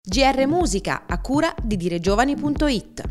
GR Musica, a cura di diregiovani.it.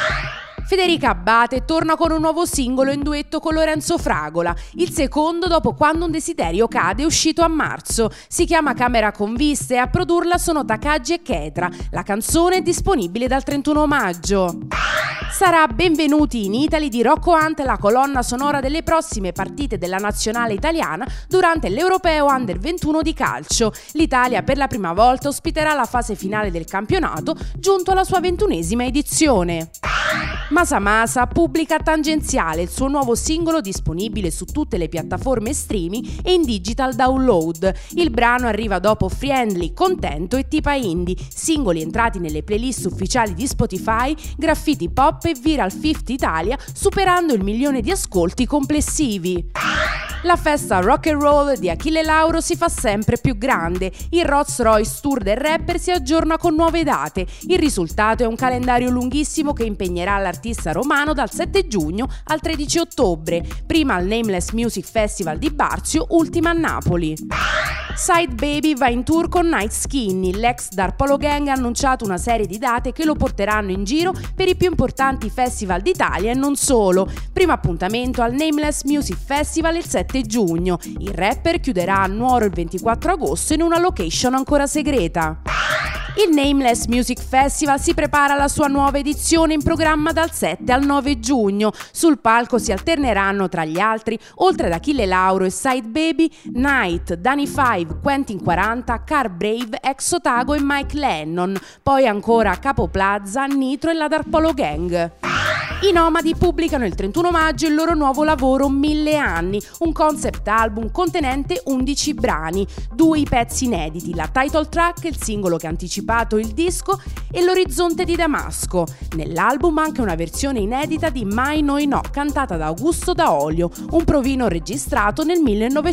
Federica Abbate torna con un nuovo singolo in duetto con Lorenzo Fragola, il secondo dopo Quando un desiderio cade, uscito a marzo. Si chiama Camera con viste e a produrla sono Takagi e Ketra. La canzone è disponibile dal 31 maggio. Sarà Benvenuti in Italy di Rocco Hunt la colonna sonora delle prossime partite della nazionale italiana durante l'Europeo Under 21 di calcio. L'Italia per la prima volta ospiterà la fase finale del campionato, giunto alla sua 21esima edizione. Masa Masa pubblica Tangenziale, il suo nuovo singolo disponibile su tutte le piattaforme streaming e in digital download. Il brano arriva dopo Friendly, Contento e Tipa Indie, singoli entrati nelle playlist ufficiali di Spotify, Graffiti Pop e Viral 50 Italia, superando il 1 milione di ascolti complessivi. La festa rock and roll di Achille Lauro si fa sempre più grande. Il Rolls Royce Tour del rapper si aggiorna con nuove date. Il risultato è un calendario lunghissimo che impegnerà l'artista romano dal 7 giugno al 13 ottobre, prima al Nameless Music Festival di Barzio, ultima a Napoli. Side Baby va in tour con Night Skinny. L'ex Darpolo Gang ha annunciato una serie di date che lo porteranno in giro per i più importanti festival d'Italia e non solo. Primo appuntamento al Nameless Music Festival il 7 giugno. Il rapper chiuderà a Nuoro il 24 agosto in una location ancora segreta. Il Nameless Music Festival si prepara alla sua nuova edizione in programma dal 7 al 9 giugno. Sul palco si alterneranno tra gli altri, oltre ad Achille Lauro e Side Baby, Night, Danny Five, Quentin 40, Car Brave, Ex Otago e Mike Lennon. Poi ancora Capo Plaza, Nitro e la Darpolo Gang. I Nomadi pubblicano il 31 maggio il loro nuovo lavoro 1000 anni, un concept album contenente 11 brani, 2 i pezzi inediti, la title track, il singolo che ha anticipato il disco e L'orizzonte di Damasco. Nell'album anche una versione inedita di Mai Noi No, cantata da Augusto Daolio, un provino registrato nel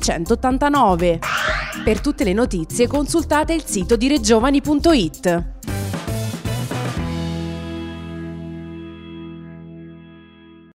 1989. Per tutte le notizie consultate il sito diregiovani.it.